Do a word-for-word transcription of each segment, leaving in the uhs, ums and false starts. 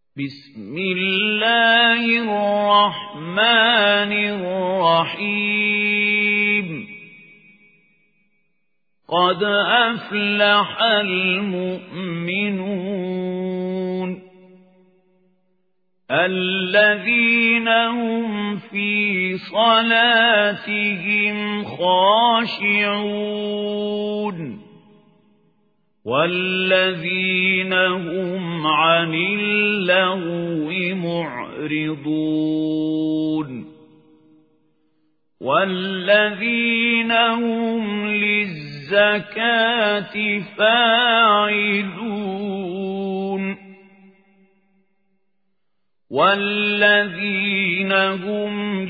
بسم الله الرحمن الرحيم قد أفلح المؤمنون الذين هم في صلاتهم خاشعون والذين هم عن اللغو معرضون والذين هم للزكاة فاعلون والذين هم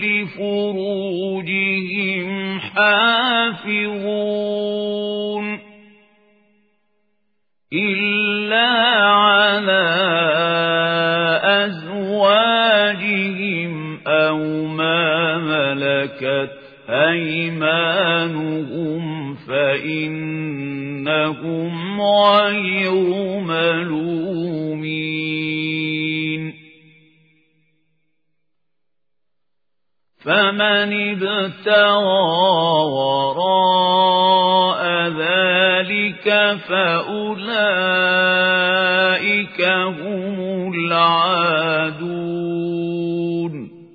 لفروجهم حافظون إلا على أزواجهم أو ما ملكت أيمانهم فإنهم غير ملومين فمن ابتغى وراء ذلك فأولئك هم العادون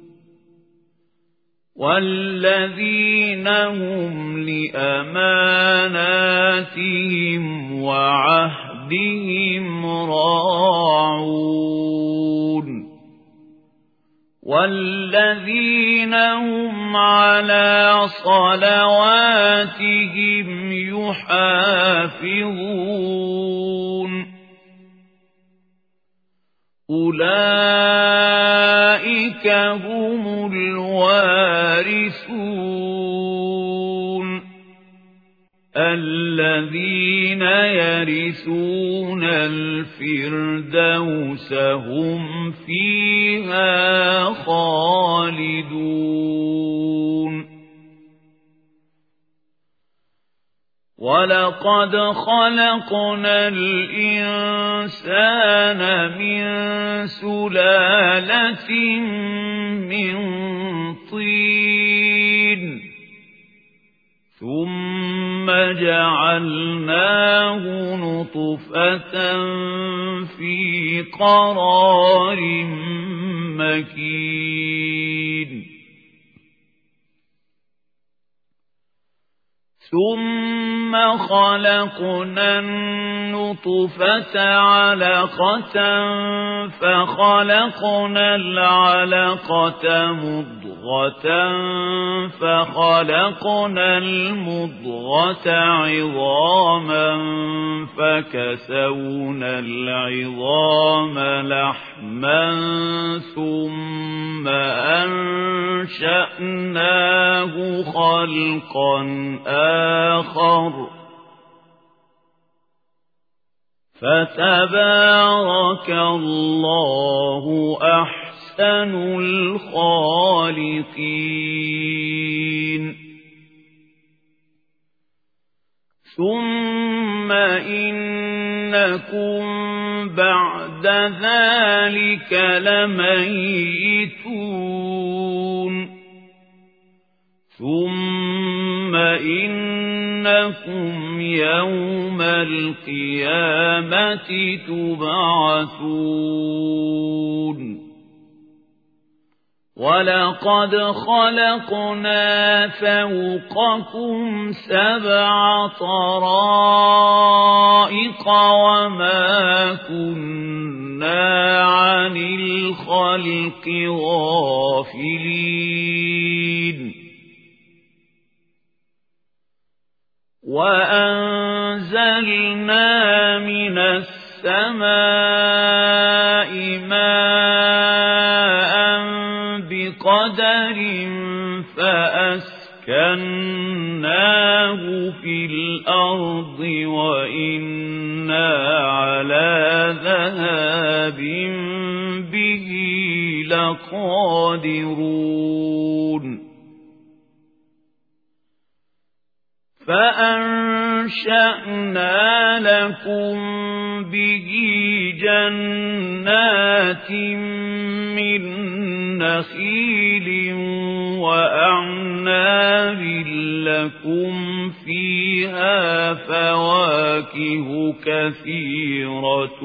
والذين هم لأماناتهم وعهدهم راعون والذين هم على صلواتهم يحافظون أولئك هم الوارثون الذين يرثون الفردوس هم فيها خالدون ولقد خلقنا الإنسان من سلالة من طين ثم جعلناه نطفة في قرار مكين ثم خلقنا النطفة علقة فخلقنا العلقة مضغة فخلقنا المضغة عظاما فكسونا العظام لحما ثم أنشأناه خلقا آخر فتبارك الله أحسن الخالقين ثم إنكم بعد ذلك لميتون ثم إنكم يوم القيامة تبعثون ولقد خلقنا فوقكم سبع طرائق وما كنا عن الخلق غافلين وأنزلنا من السماء ماء بقدر فأسكناه في الأرض وإنا على ذهاب به لقادرون فأنشأنا لكم به جنات من نخيل وأعناب لكم فيها فواكه كثيرة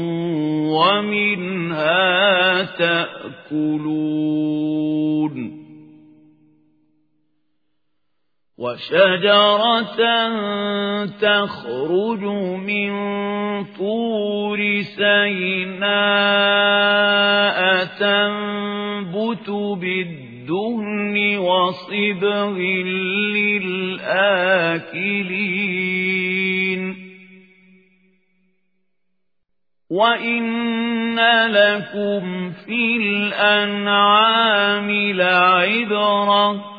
ومنها تأكلون وشجرة تخرج من طور سيناء تنبت بالدهن وصبغ للآكلين وإن لكم في الأنعام لعبرة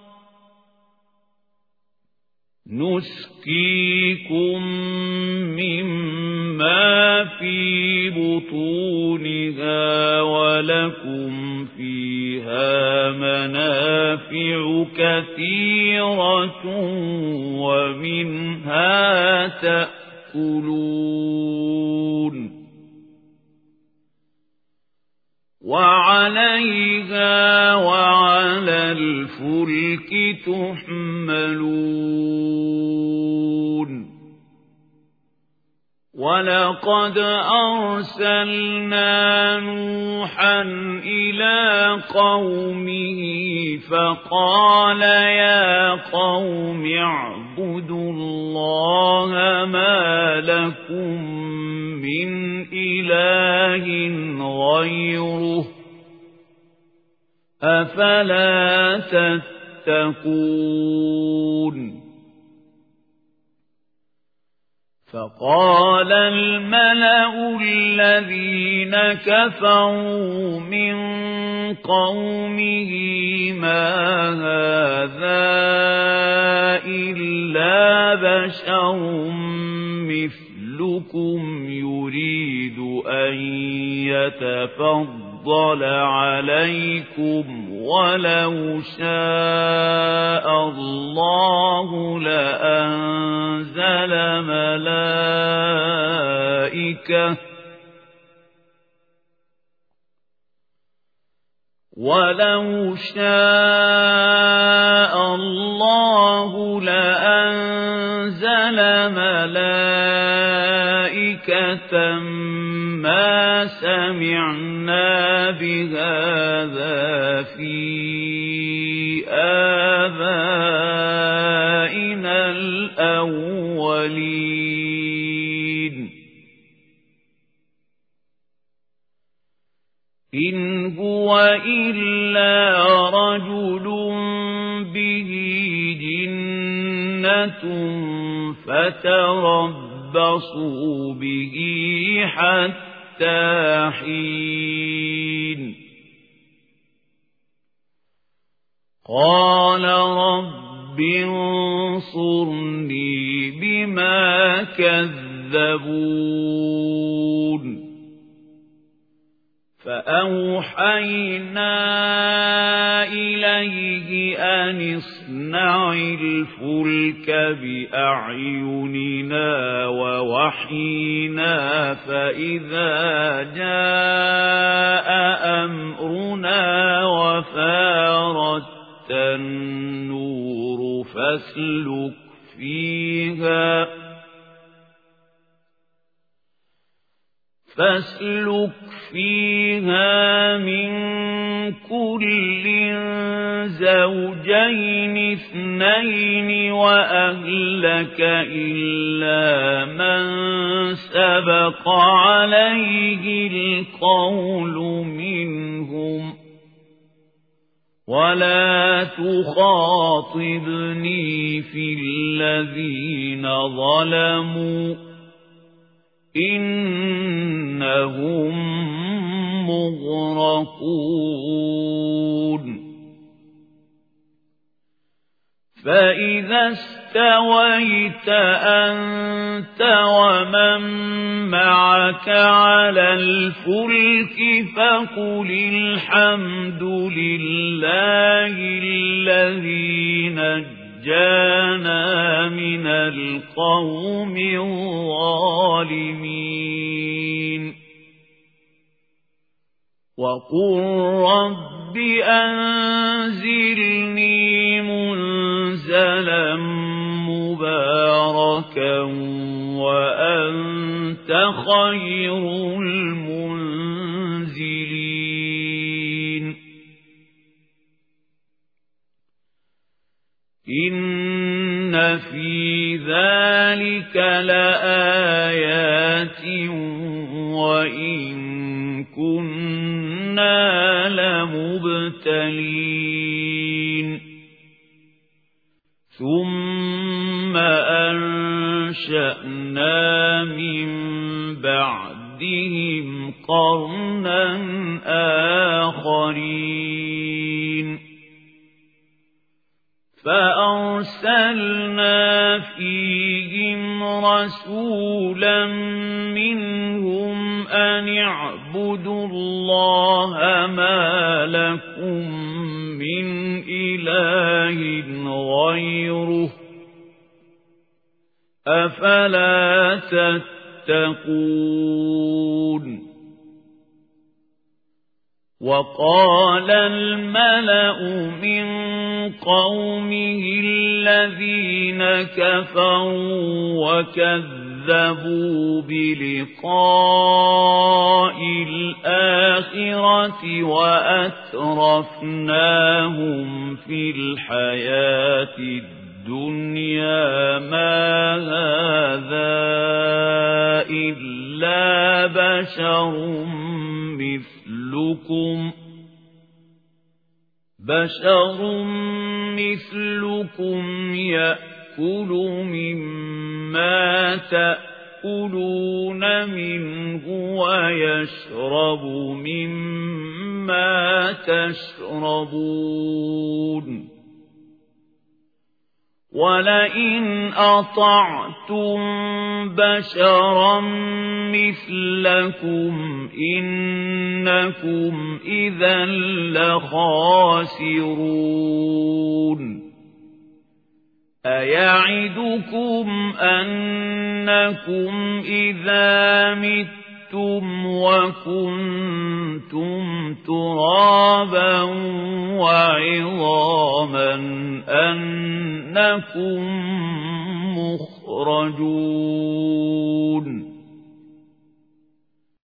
نسقيكم مما في بطونها ولكم فيها منافع كثيرة ومنها تأكلون وعليها وعلى الفلك تحملون ولقد أرسلنا نوحا إلى قومه فقال يا قوم اعبدوا الله ما لكم من إله غيره أفلا تتقون فقال الملأ الذين كفروا من قومه ما هذا إلا بشر مثلكم يريد أن يتفضل عليكم ولو شاء الله لأنزل ملائكة ولو شاء الله لأنزل ملائكة ما سمعنا بهذا في آبائنا الأولين إن هو إلا رجل به جنة فتربصوا به حتى حين قال رب انصرني بما كذبون فأوحينا إليه أن اصنع الفلك بأعيننا ووحينا فإذا جاء أمرنا وفارت النور فاسلك فيها فاسلك فيها من كل زوجين اثنين وأهلك إلا من سبق عليه القول منهم ولا تخاطبني في الذين ظلموا إنهم مغرقون فإذا استويت أنت ومن معك على الفلك فقل الحمد لله الذي نجى ونجانا من القوم الظالمين وقل رب أنزلني منزلا مباركا وأنت خير المنزلين إن في ذلك لآيات وإن كنا لمبتلين ثم أنشأنا من بعدهم قرنا آخرين فأرسلنا فيهم رسولا منهم أن اعبدوا الله ما لكم من إله غيره أفلا تتقون وقال الملأ من قومه الذين كفروا وكذبوا بلقاء الآخرة وأترفناهم في الحياة الدنيا ما هذا إلا بشر مثلكم بشر مثلكم يأكل مما تأكلون منه ويشرب مما تشربون ولئن أطعتم بشرا مثلكم إنكم إذا لخاسرون أيعدكم أنكم إذا متم وكنتم ترابا وعظاما أنكم مخرجون